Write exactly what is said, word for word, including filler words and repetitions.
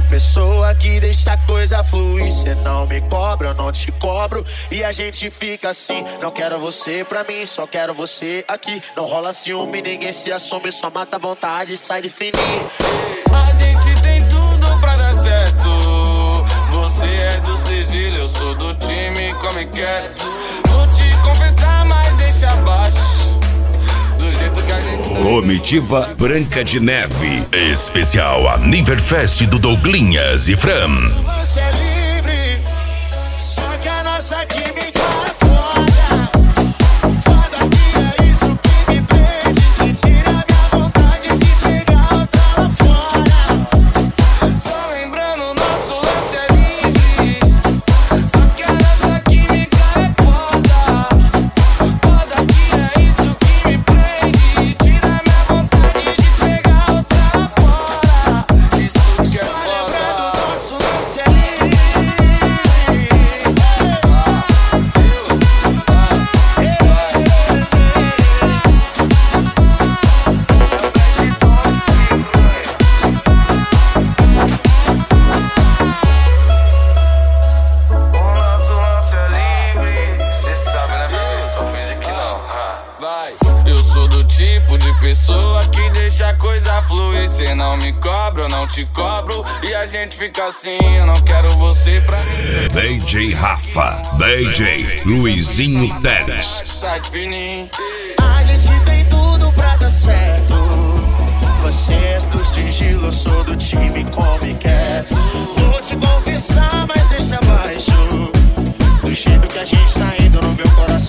pessoa que deixa a coisa fluir. Cê não me cobra, eu não te cobro. E a gente fica assim. Não quero você pra mim, só quero você aqui. Não rola ciúme, ninguém se assume. Só mata a vontade e sai de fininho. A gente tem tudo pra dar certo. Você é do sigilo, eu sou do time, come quieto. Vou te confessar, mas deixa abaixo. Do jeito que a gente... Comitiva Branca de Neve. Especial Aniverfest do Douglinhas e Fran. Você é livre, só que a nossa química é foda. Foda que é isso que me prende, que tira minha vontade de pegar outra lá fora. Só lembrando, nosso lance é livre. Só que a nossa química é foda. Foda que é isso que me prende, tira minha vontade de pegar outra lá fora. Isso que é Só lembrando, foda. nosso lance é livre. O nosso lance é livre. Cê sabe, né, bebê? Só finge que não. Vai. Eu sou do tipo de pessoa que deixa a coisa fluir. Cê não me cobra, eu não te cobro. E a gente fica assim, eu não quero você pra mim. D J Rafa, D J Luizinho Teles. Sai de fininho. A gente tem tudo pra dar certo. Você é do sigilo, eu sou do time, come quieto. Vou te confessar, mas deixa abaixo. Do jeito que a gente tá indo no meu coração.